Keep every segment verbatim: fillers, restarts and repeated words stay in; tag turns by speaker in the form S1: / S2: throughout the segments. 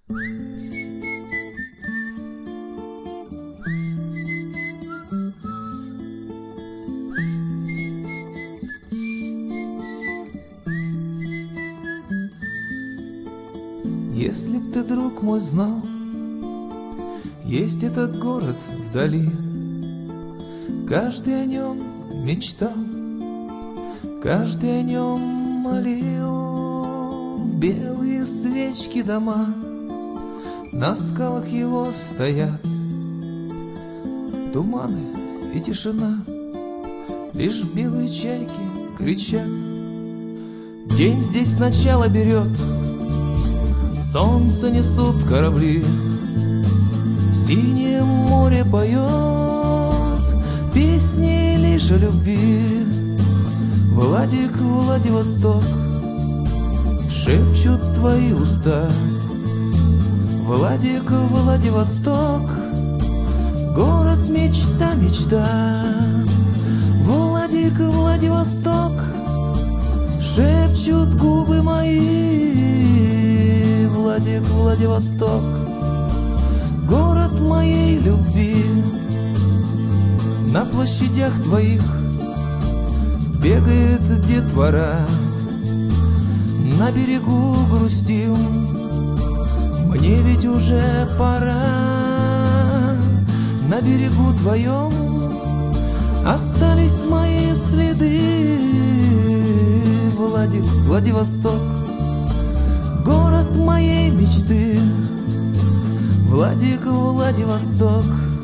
S1: Если б ты, друг мой, знал, есть этот город вдали, каждый о нем мечтал, каждый о нем молил. Белые свечки дома на скалах его стоят, туманы и тишина, лишь белые чайки кричат. День здесь начало берет, солнце несут корабли, синее море поет песни лишь о любви. Владик, Владивосток, шепчут твои уста. Владик, Владивосток, город мечта, мечта. Владик, Владивосток, шепчут губы мои. Владик, Владивосток, город моей любви. На площадях твоих бегает детвора, на берегу грустим, мне ведь уже пора. На берегу твоем остались мои следы. Владик, Владивосток, город моей мечты. Владик, Владивосток,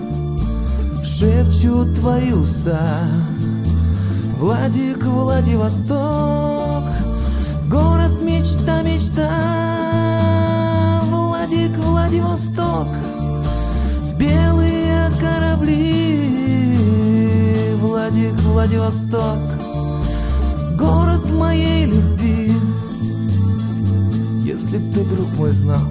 S1: шепчут твои уста. Владик, Владивосток, город мечта, мечта. Владик, Владивосток, белые корабли. Владик, Владивосток, город моей любви. Если б ты, друг мой, знал,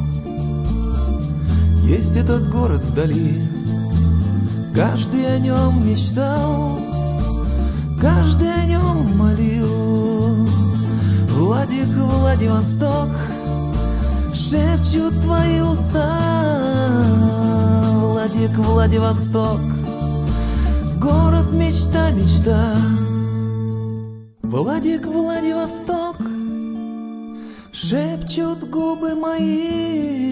S1: есть этот город вдали, каждый о нем мечтал, каждый о нем молил. Владик, Владивосток, шепчут твои уста. Владик, Владивосток, город мечта, мечта. Владик, Владивосток, шепчут губы мои.